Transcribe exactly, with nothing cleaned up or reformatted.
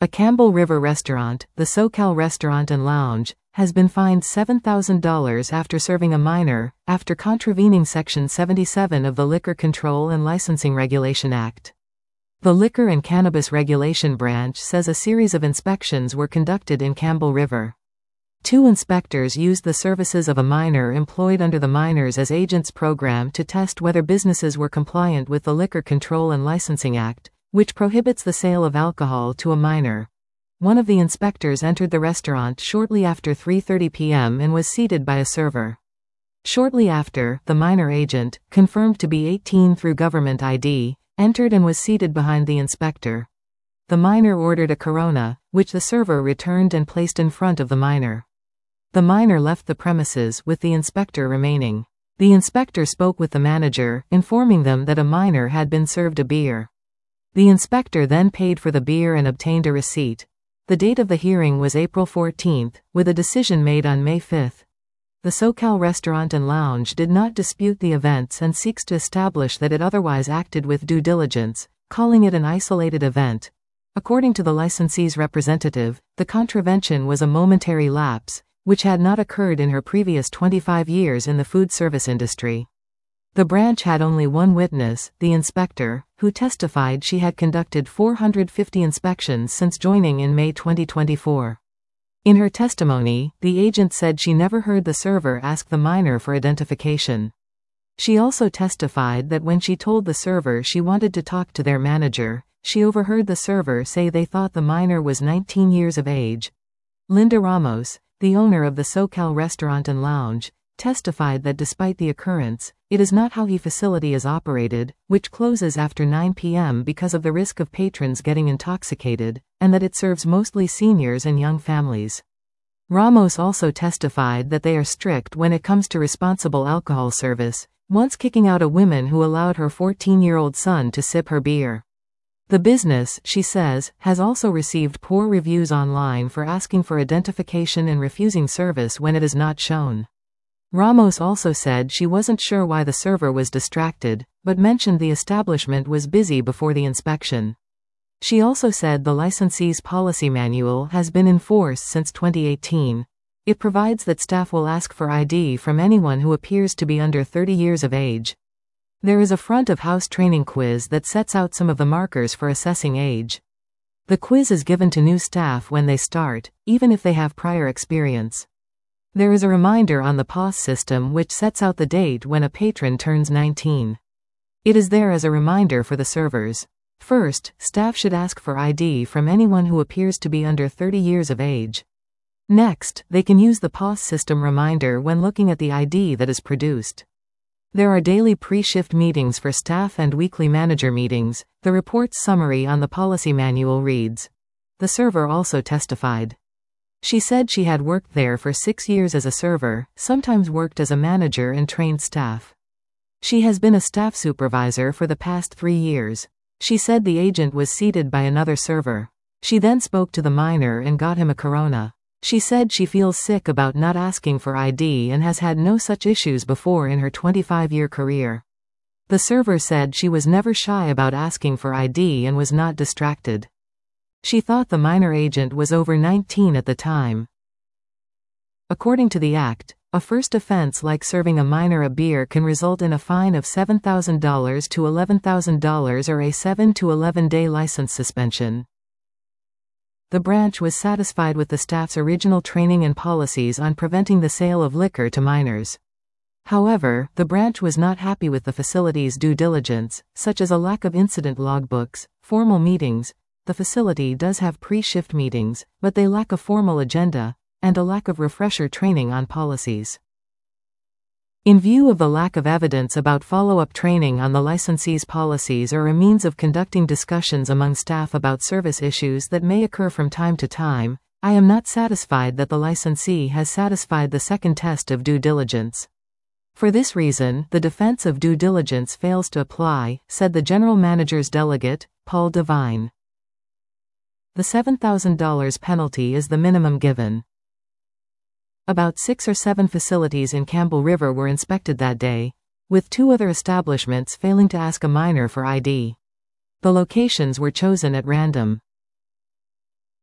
A Campbell River restaurant, the SoCal Restaurant and Lounge, has been fined seven thousand dollars after serving a minor, after contravening Section seventy-seven of the Liquor Control and Licensing Regulation Act. The Liquor and Cannabis Regulation Branch says a series of inspections were conducted in Campbell River. Two inspectors used the services of a minor employed under the Minors as Agents program to test whether businesses were compliant with the Liquor Control and Licensing Act, which prohibits the sale of alcohol to a minor. One of the inspectors entered the restaurant shortly after three thirty p m and was seated by a server. Shortly after, the minor agent, confirmed to be eighteen through government I D, entered and was seated behind the inspector. The minor ordered a Corona, which the server returned and placed in front of the minor. The minor left the premises with the inspector remaining. The inspector spoke with the manager, informing them that a minor had been served a beer. The inspector then paid for the beer and obtained a receipt. The date of the hearing was April fourteenth, with a decision made on May fifth. The SoCal Restaurant and Lounge did not dispute the events and seeks to establish that it otherwise acted with due diligence, calling it an isolated event. According to the licensee's representative, the contravention was a momentary lapse, which had not occurred in her previous twenty-five years in the food service industry. The branch had only one witness, the inspector, who testified she had conducted four hundred fifty inspections since joining in May twenty twenty-four. In her testimony, the agent said she never heard the server ask the minor for identification. She also testified that when she told the server she wanted to talk to their manager, she overheard the server say they thought the minor was nineteen years of age. Linda Ramos, the owner of the SoCal Restaurant and Lounge, testified that despite the occurrence, it is not how he facility is operated, which closes after nine p m because of the risk of patrons getting intoxicated, and that it serves mostly seniors and young families. Ramos also testified that they are strict when it comes to responsible alcohol service, once kicking out a woman who allowed her fourteen-year-old son to sip her beer. The business, she says, has also received poor reviews online for asking for identification and refusing service when it is not shown. Ramos also said she wasn't sure why the server was distracted, but mentioned the establishment was busy before the inspection. She also said the licensee's policy manual has been in force since twenty eighteen. It provides that staff will ask for I D from anyone who appears to be under thirty years of age. There is a front-of-house training quiz that sets out some of the markers for assessing age. The quiz is given to new staff when they start, even if they have prior experience. There is a reminder on the P O S system which sets out the date when a patron turns nineteen. It is there as a reminder for the servers. First, staff should ask for I D from anyone who appears to be under thirty years of age. Next, they can use the P O S system reminder when looking at the I D that is produced. There are daily pre-shift meetings for staff and weekly manager meetings. The report's summary on the policy manual reads. The server also testified. She said she had worked there for six years as a server, sometimes worked as a manager and trained staff. She has been a staff supervisor for the past three years. She said the agent was seated by another server. She then spoke to the minor and got him a Corona. She said she feels sick about not asking for I D and has had no such issues before in her twenty-five-year career. The server said she was never shy about asking for I D and was not distracted. She thought the minor agent was over nineteen at the time. According to the Act, a first offense like serving a minor a beer can result in a fine of seven thousand dollars to eleven thousand dollars or a seven to eleven day license suspension. The branch was satisfied with the staff's original training and policies on preventing the sale of liquor to minors. However, the branch was not happy with the facility's due diligence, such as a lack of incident logbooks, formal meetings. The facility does have pre-shift meetings, but they lack a formal agenda, and a lack of refresher training on policies. In view of the lack of evidence about follow-up training on the licensee's policies or a means of conducting discussions among staff about service issues that may occur from time to time, I am not satisfied that the licensee has satisfied the second test of due diligence. For this reason, the defense of due diligence fails to apply, said the General Manager's delegate, Paul Devine. The seven thousand dollars penalty is the minimum given. About six or seven facilities in Campbell River were inspected that day, with two other establishments failing to ask a minor for I D. The locations were chosen at random.